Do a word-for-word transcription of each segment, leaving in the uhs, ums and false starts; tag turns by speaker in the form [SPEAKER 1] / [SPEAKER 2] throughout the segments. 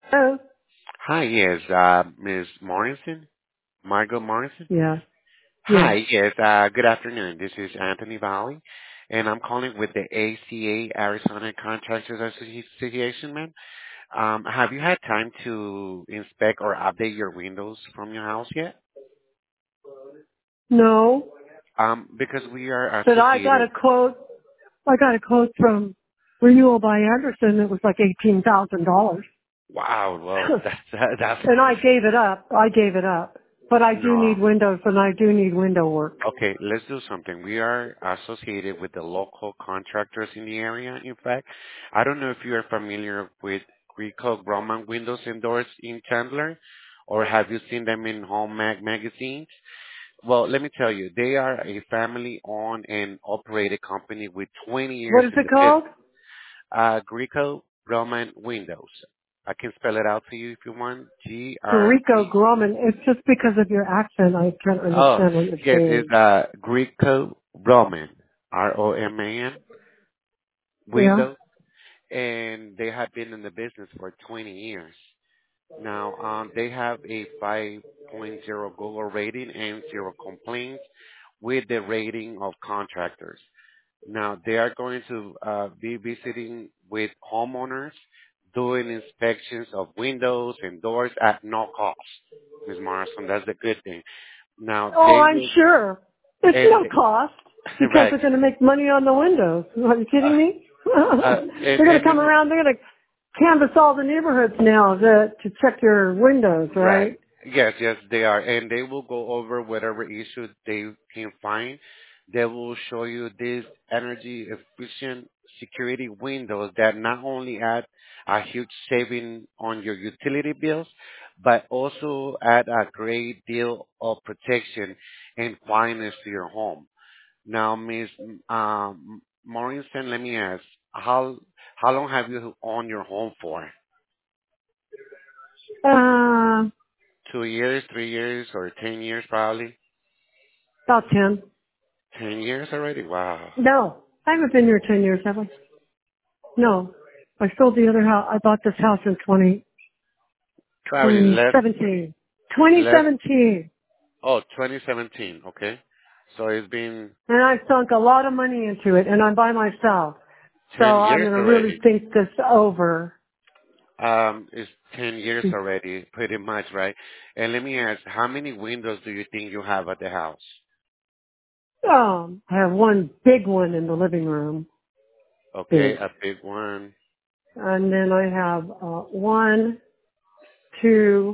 [SPEAKER 1] Oh,
[SPEAKER 2] Hi, yes, uh, Miz Morrison, Margot Morrison.
[SPEAKER 1] yeah, yes.
[SPEAKER 2] Hi, yes, uh, good afternoon. This is Anthony Valley, and I'm calling with the A C A, Arizona Contractors Associ- Association, man. Um, have you had time to inspect or update your windows from your house yet?
[SPEAKER 1] No,
[SPEAKER 2] Um, because we are
[SPEAKER 1] but I got
[SPEAKER 2] associated.
[SPEAKER 1] a quote. I got a quote from Renewal by Anderson. It was like eighteen thousand dollars,
[SPEAKER 2] Wow, well, that's that's
[SPEAKER 1] and I gave it up. I gave it up. But I do
[SPEAKER 2] no.
[SPEAKER 1] need windows, and I do need window work.
[SPEAKER 2] Okay, let's do something. We are associated with the local contractors in the area, in fact. I don't know if you are familiar with Rico Grumman Windows and Doors in Chandler, or have you seen them in Home Mag magazines? Well, let me tell you, they are a family-owned and operated company with twenty years
[SPEAKER 1] What is
[SPEAKER 2] in
[SPEAKER 1] it
[SPEAKER 2] the
[SPEAKER 1] called?
[SPEAKER 2] business. Uh, Greco Grumman Windows. I can spell it out to you if you want. G R
[SPEAKER 1] Rico
[SPEAKER 2] E.
[SPEAKER 1] Grumman. It's just because of your accent. I can't
[SPEAKER 2] Oh,
[SPEAKER 1] understand what you're
[SPEAKER 2] yes, it's
[SPEAKER 1] saying.
[SPEAKER 2] uh, Greco Roman, R O M A N,
[SPEAKER 1] Yeah.
[SPEAKER 2] Windows, and they have been in the business for twenty years. Now, um, they have a 5.0 Google rating and zero complaints with the rating of contractors. Now, they are going to uh, be visiting with homeowners, doing inspections of windows and doors at no cost. Miz Morrison, that's the good thing. Now,
[SPEAKER 1] Oh,
[SPEAKER 2] they
[SPEAKER 1] I'm
[SPEAKER 2] will,
[SPEAKER 1] sure. It's
[SPEAKER 2] and
[SPEAKER 1] no cost because
[SPEAKER 2] right.
[SPEAKER 1] they're going to make money on the windows. Are you kidding
[SPEAKER 2] Uh,
[SPEAKER 1] me?
[SPEAKER 2] uh,
[SPEAKER 1] They're
[SPEAKER 2] and,
[SPEAKER 1] going to
[SPEAKER 2] and
[SPEAKER 1] come
[SPEAKER 2] you know,
[SPEAKER 1] around. They're going to canvass all the neighborhoods now to, to check your windows,
[SPEAKER 2] right.
[SPEAKER 1] right?
[SPEAKER 2] Yes, yes, they are. And they will go over whatever issue they can find. They will show you these energy efficient security windows that not only add a huge saving on your utility bills, but also add a great deal of protection and quietness to your home. Now, Miss um, Morrison, let me ask, how how long have you owned your home for?
[SPEAKER 1] Uh,
[SPEAKER 2] Two years, three years, or ten years probably?
[SPEAKER 1] about ten.
[SPEAKER 2] Ten years already? Wow.
[SPEAKER 1] No, I haven't been here ten years, have I? No. I sold the other house. I bought this house in twenty,
[SPEAKER 2] Probably
[SPEAKER 1] twenty
[SPEAKER 2] less,
[SPEAKER 1] seventeen.
[SPEAKER 2] less,
[SPEAKER 1] twenty seventeen.
[SPEAKER 2] oh, twenty seventeen, okay. So it's been
[SPEAKER 1] And I sunk a lot of money into it, and I'm by myself. So
[SPEAKER 2] ten
[SPEAKER 1] I'm
[SPEAKER 2] years
[SPEAKER 1] going to really
[SPEAKER 2] already.
[SPEAKER 1] think this over.
[SPEAKER 2] Um, it's ten years already, pretty much, right? And let me ask, how many windows do you think you have at the house?
[SPEAKER 1] Um, I have one big one in the living room,
[SPEAKER 2] Okay,
[SPEAKER 1] big.
[SPEAKER 2] a big one.
[SPEAKER 1] And then I have uh, one, two,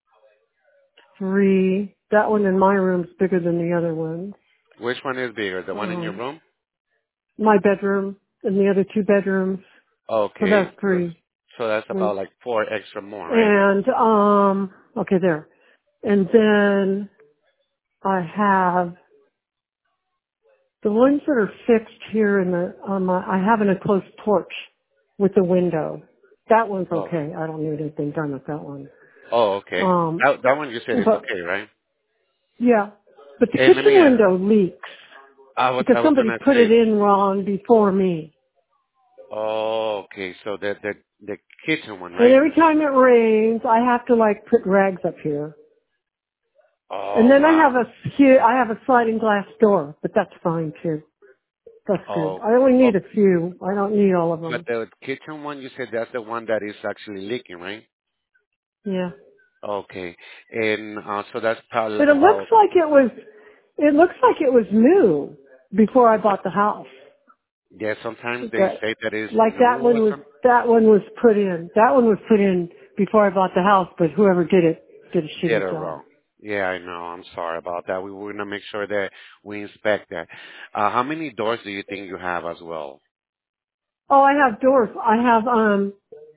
[SPEAKER 1] three. That one in my room's bigger than the other ones.
[SPEAKER 2] Which one is bigger, the one in your
[SPEAKER 1] Um,
[SPEAKER 2] room?
[SPEAKER 1] my bedroom and the other two bedrooms. So
[SPEAKER 2] Okay,
[SPEAKER 1] that's
[SPEAKER 2] so,
[SPEAKER 1] three.
[SPEAKER 2] so that's
[SPEAKER 1] three.
[SPEAKER 2] about like four extra more, right?
[SPEAKER 1] And um, okay, there. And then I have the ones that are fixed here in the on my. I have an enclosed porch with the window. That one's
[SPEAKER 2] Oh,
[SPEAKER 1] okay. I don't need anything done with that one.
[SPEAKER 2] oh, okay.
[SPEAKER 1] Um,
[SPEAKER 2] That, that one you said is
[SPEAKER 1] but
[SPEAKER 2] okay, right?
[SPEAKER 1] yeah, but the
[SPEAKER 2] And let me
[SPEAKER 1] kitchen
[SPEAKER 2] ask,
[SPEAKER 1] window leaks
[SPEAKER 2] I was,
[SPEAKER 1] because
[SPEAKER 2] I was
[SPEAKER 1] somebody
[SPEAKER 2] gonna
[SPEAKER 1] put it
[SPEAKER 2] say,
[SPEAKER 1] in wrong before me.
[SPEAKER 2] oh, okay, so the, the, the kitchen one,
[SPEAKER 1] And
[SPEAKER 2] right?
[SPEAKER 1] every time it rains, I have to like put rags up here. And
[SPEAKER 2] Oh,
[SPEAKER 1] then I have
[SPEAKER 2] wow.
[SPEAKER 1] a hu- I have a sliding glass door, but that's fine too. That's good.
[SPEAKER 2] Oh,
[SPEAKER 1] I only
[SPEAKER 2] oh,
[SPEAKER 1] need a few. I don't need all of
[SPEAKER 2] but
[SPEAKER 1] them.
[SPEAKER 2] the kitchen one, you said that's the one that is actually leaking, right?
[SPEAKER 1] Yeah.
[SPEAKER 2] Okay. And uh, so that's probably
[SPEAKER 1] But
[SPEAKER 2] like
[SPEAKER 1] it looks
[SPEAKER 2] about,
[SPEAKER 1] like it was, it looks like it was new before I bought the house.
[SPEAKER 2] yeah, sometimes they
[SPEAKER 1] That,
[SPEAKER 2] say that is
[SPEAKER 1] like
[SPEAKER 2] new
[SPEAKER 1] that one
[SPEAKER 2] or
[SPEAKER 1] was,
[SPEAKER 2] something.
[SPEAKER 1] that one was put in. That one was put in before I bought the house, but whoever did it did a
[SPEAKER 2] Did it
[SPEAKER 1] shitty job.
[SPEAKER 2] wrong. Yeah, I know. I'm sorry about that. We want to make sure that we inspect that. Uh, how many doors do you think you have as well?
[SPEAKER 1] Oh, I have doors. I have, um,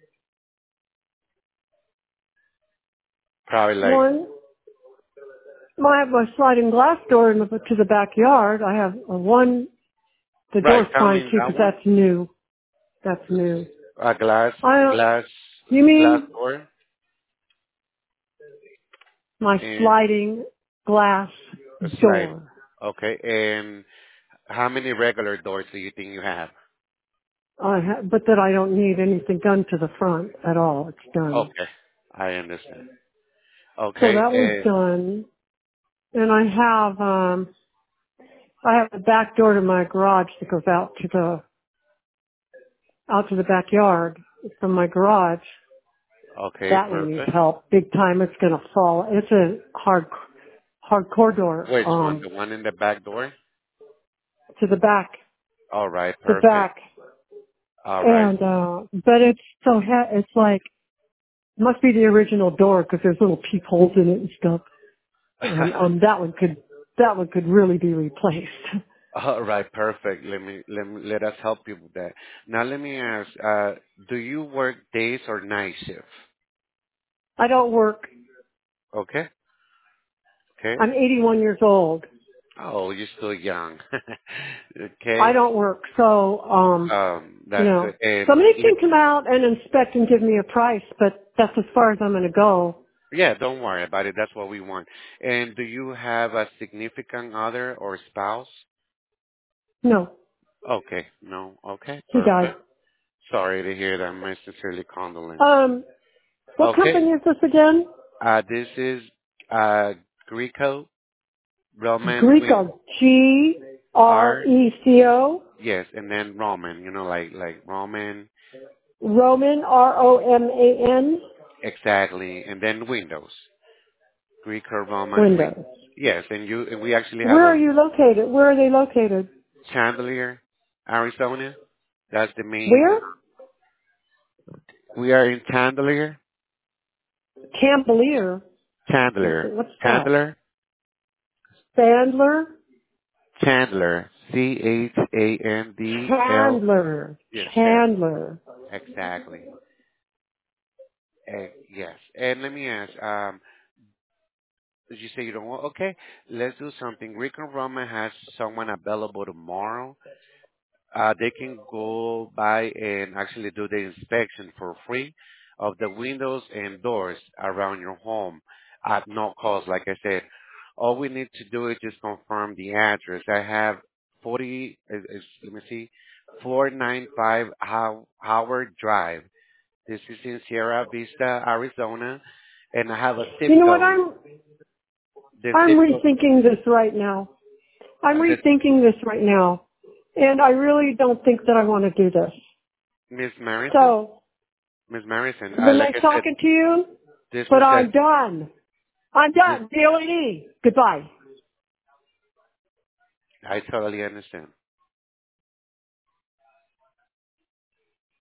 [SPEAKER 2] Probably like,
[SPEAKER 1] one, I have a sliding glass door in the, to the backyard. I have a one, the
[SPEAKER 2] right,
[SPEAKER 1] door's fine
[SPEAKER 2] counting
[SPEAKER 1] too,
[SPEAKER 2] that
[SPEAKER 1] because
[SPEAKER 2] one?
[SPEAKER 1] that's new. That's new.
[SPEAKER 2] A glass,
[SPEAKER 1] I don't,
[SPEAKER 2] glass,
[SPEAKER 1] you
[SPEAKER 2] glass
[SPEAKER 1] mean
[SPEAKER 2] door?
[SPEAKER 1] my
[SPEAKER 2] And
[SPEAKER 1] sliding glass
[SPEAKER 2] a slide.
[SPEAKER 1] door?
[SPEAKER 2] Okay. And how many regular doors do you think you have?
[SPEAKER 1] I ha- but that I don't need anything done to the front at all. It's done.
[SPEAKER 2] Okay. I understand.
[SPEAKER 1] So
[SPEAKER 2] Okay.
[SPEAKER 1] that one's
[SPEAKER 2] Uh,
[SPEAKER 1] done. And I have, um, I have the back door to my garage that goes out to the, out to the backyard from my garage.
[SPEAKER 2] okay.
[SPEAKER 1] That one needs
[SPEAKER 2] Perfect.
[SPEAKER 1] help big time. It's going to fall. It's a hard, hardcore door,
[SPEAKER 2] Which one?
[SPEAKER 1] um,
[SPEAKER 2] The one in the back door?
[SPEAKER 1] to the back,
[SPEAKER 2] All right.
[SPEAKER 1] the
[SPEAKER 2] Perfect.
[SPEAKER 1] back.
[SPEAKER 2] All right.
[SPEAKER 1] And, uh, but it's so, he- it's like, must be the original door because there's little peepholes in it and stuff. And, um, that one could, that one could really be replaced.
[SPEAKER 2] All right. Perfect. Let me let me let us help you with that. Now let me ask. Uh, do you work days or night shift?
[SPEAKER 1] I don't work.
[SPEAKER 2] Okay. Okay.
[SPEAKER 1] I'm eighty-one years old.
[SPEAKER 2] Oh, you're still young.
[SPEAKER 1] I
[SPEAKER 2] Okay.
[SPEAKER 1] don't work. So, um,
[SPEAKER 2] Um,
[SPEAKER 1] you
[SPEAKER 2] that's
[SPEAKER 1] know,
[SPEAKER 2] good. And
[SPEAKER 1] somebody
[SPEAKER 2] let
[SPEAKER 1] can come out and inspect and give me a price, but that's as far as I'm going to go.
[SPEAKER 2] Yeah, don't worry about it. That's what we want. And do you have a significant other or spouse?
[SPEAKER 1] No,
[SPEAKER 2] Okay, no. Okay,
[SPEAKER 1] he died.
[SPEAKER 2] perfect. Sorry to hear that. My sincerely condolence.
[SPEAKER 1] Um, what
[SPEAKER 2] Okay,
[SPEAKER 1] company is this again?
[SPEAKER 2] uh, this is uh, Greco Roman with
[SPEAKER 1] Greco. G R
[SPEAKER 2] R.
[SPEAKER 1] E C O.
[SPEAKER 2] Yes, and then Roman. You know, like like Roman.
[SPEAKER 1] Roman. R O M A N.
[SPEAKER 2] Exactly, and then Windows. Greco Roman with.
[SPEAKER 1] Windows.
[SPEAKER 2] Yes, and you and we actually have
[SPEAKER 1] Where are
[SPEAKER 2] a
[SPEAKER 1] you located? Where are they located?
[SPEAKER 2] Chandelier, Arizona. That's the
[SPEAKER 1] Where?
[SPEAKER 2] main. We are in Chandelier.
[SPEAKER 1] Chandelier.
[SPEAKER 2] Chandler.
[SPEAKER 1] What's that?
[SPEAKER 2] Chandler?
[SPEAKER 1] Sandler?
[SPEAKER 2] Chandler. C H A N D L.
[SPEAKER 1] Chandler.
[SPEAKER 2] Yes, Chandler.
[SPEAKER 1] Chandler.
[SPEAKER 2] Exactly. Eh, yes. And let me ask, um, did you say you don't want? Okay, let's do something. Rick and Roma has someone available tomorrow. Uh, they can go by and actually do the inspection for free of the windows and doors around your home at no cost. Like I said, all we need to do is just confirm the address. I have forty, is, is, let me see, four ninety-five How, Howard Drive. This is in Sierra Vista, Arizona, and I have a zip
[SPEAKER 1] You know what?
[SPEAKER 2] code.
[SPEAKER 1] I'm
[SPEAKER 2] The
[SPEAKER 1] I'm
[SPEAKER 2] zip code,
[SPEAKER 1] rethinking this right now. I'm
[SPEAKER 2] uh, the,
[SPEAKER 1] rethinking this right now, and I really don't think that I want to do this.
[SPEAKER 2] Miss Marison,
[SPEAKER 1] So,
[SPEAKER 2] Miss Marison,
[SPEAKER 1] it's
[SPEAKER 2] uh,
[SPEAKER 1] been
[SPEAKER 2] like
[SPEAKER 1] nice
[SPEAKER 2] I said,
[SPEAKER 1] talking to you,
[SPEAKER 2] this
[SPEAKER 1] but
[SPEAKER 2] was a,
[SPEAKER 1] I'm done. I'm
[SPEAKER 2] this,
[SPEAKER 1] done. D O A D. Goodbye.
[SPEAKER 2] I totally understand.